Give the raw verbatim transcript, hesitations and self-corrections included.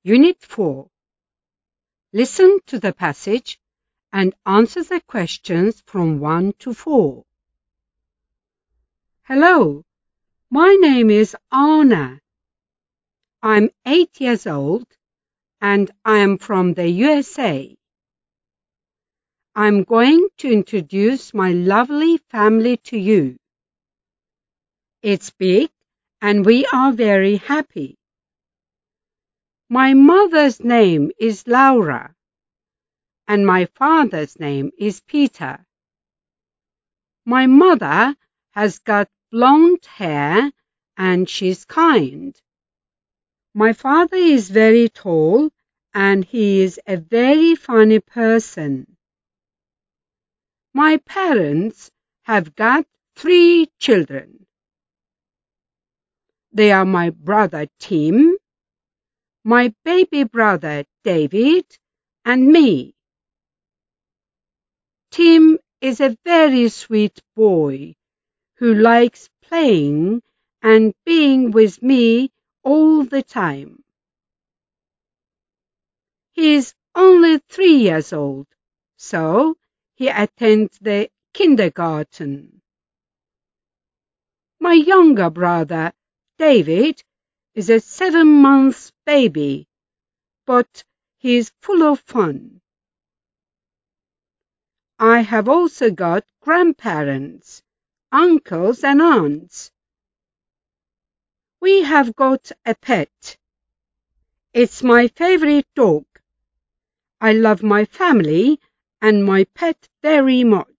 Unit four. Listen to the passage and answer the questions from one to four. Hello, my name is Anna. I'm eight years old and I am from the U S A. I'm going to introduce my lovely family to you. It's big and we are very happy. My mother's name is Laura and my father's name is Peter. My mother has got blonde hair and she's kind. My father is very tall and he is a very funny person. My parents have got three children. They are my brother Tim, my baby brother David, and me. Tim is a very sweet boy who likes playing and being with me all the time. He is only three years old, so he attends the kindergarten. My younger brother, David, is a seven-month baby, but he is full of fun. I have also got grandparents, uncles and aunts. We have got a pet. It's my favorite dog. I love my family and my pet very much.